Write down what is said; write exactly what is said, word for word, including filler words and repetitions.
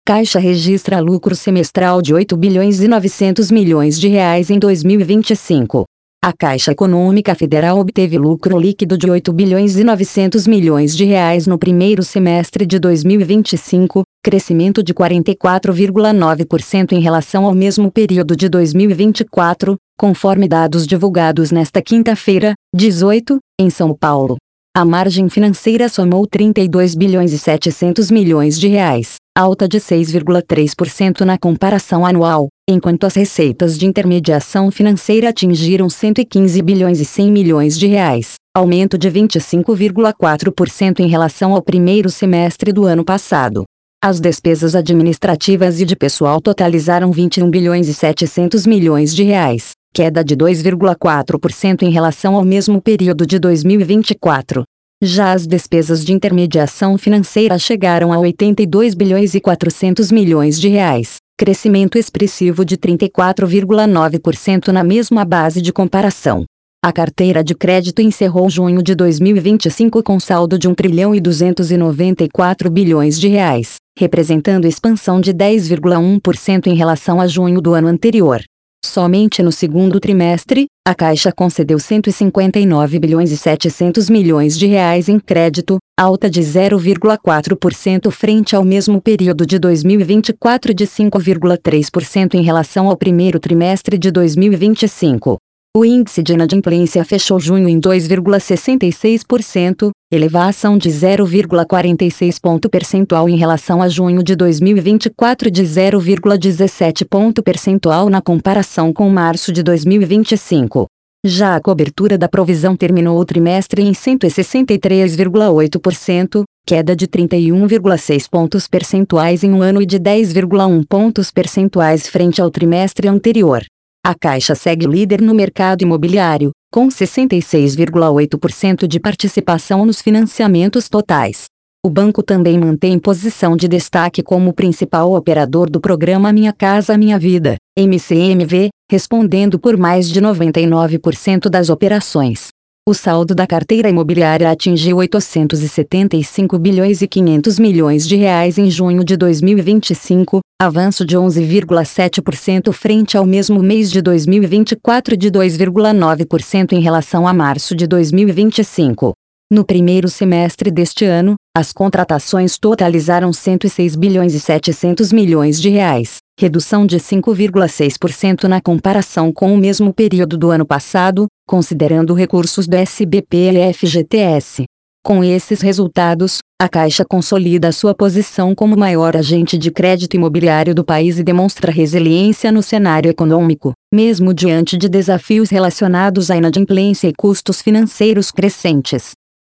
Caixa registra lucro semestral de oito bilhões e novecentos milhões de reais em dois mil e vinte e cinco. A Caixa Econômica Federal obteve lucro líquido de oito bilhões e novecentos milhões de reais no primeiro semestre de dois mil e vinte e cinco, crescimento de quarenta e quatro vírgula nove por cento em relação ao mesmo período de dois mil e vinte e quatro, conforme dados divulgados nesta quinta-feira, dezoito, em São Paulo. A margem financeira somou trinta e dois bilhões e setecentos milhões de reais, alta de seis vírgula três por cento na comparação anual, enquanto as receitas de intermediação financeira atingiram cento e quinze bilhões e cem milhões de reais, aumento de vinte e cinco vírgula quatro por cento em relação ao primeiro semestre do ano passado. As despesas administrativas e de pessoal totalizaram vinte e um bilhões e setecentos milhões de reais, queda de dois vírgula quatro por cento em relação ao mesmo período de dois mil e vinte e quatro. Já as despesas de intermediação financeira chegaram a oitenta e dois bilhões e quatrocentos milhões de reais, crescimento expressivo de trinta e quatro vírgula nove por cento na mesma base de comparação. A carteira de crédito encerrou junho de dois mil e vinte e cinco com saldo de um trilhão e duzentos e noventa e quatro bilhões de reais, representando expansão de dez vírgula um por cento em relação a junho do ano anterior. Somente no segundo trimestre, a Caixa concedeu cento e cinquenta e nove bilhões e setecentos milhões de reais em crédito, alta de zero vírgula quatro por cento frente ao mesmo período de dois mil e vinte e quatro e de cinco vírgula três por cento em relação ao primeiro trimestre de dois mil e vinte e cinco. O índice de inadimplência fechou junho em dois vírgula sessenta e seis por cento, elevação de zero vírgula quarenta e seis ponto percentual em relação a junho de dois mil e vinte e quatro e de zero vírgula dezessete ponto percentual na comparação com março de dois mil e vinte e cinco. Já a cobertura da provisão terminou o trimestre em cento e sessenta e três vírgula oito por cento, queda de trinta e um vírgula seis pontos percentuais em um ano e de dez vírgula um pontos percentuais frente ao trimestre anterior. A Caixa segue líder no mercado imobiliário, com sessenta e seis vírgula oito por cento de participação nos financiamentos totais. O banco também mantém posição de destaque como principal operador do programa Minha Casa Minha Vida, M C M V, respondendo por mais de noventa e nove por cento das operações. O saldo da carteira imobiliária atingiu oitocentos e setenta e cinco bilhões e quinhentos milhões de reais em junho de dois mil e vinte e cinco, avanço de onze vírgula sete por cento frente ao mesmo mês de dois mil e vinte e quatro e de dois vírgula nove por cento em relação a março de dois mil e vinte e cinco. No primeiro semestre deste ano, as contratações totalizaram cento e seis bilhões e setecentos milhões de reais, redução de cinco vírgula seis por cento na comparação com o mesmo período do ano passado, considerando recursos do S B P e F G T S. Com esses resultados, a Caixa consolida sua posição como maior agente de crédito imobiliário do país e demonstra resiliência no cenário econômico, mesmo diante de desafios relacionados à inadimplência e custos financeiros crescentes.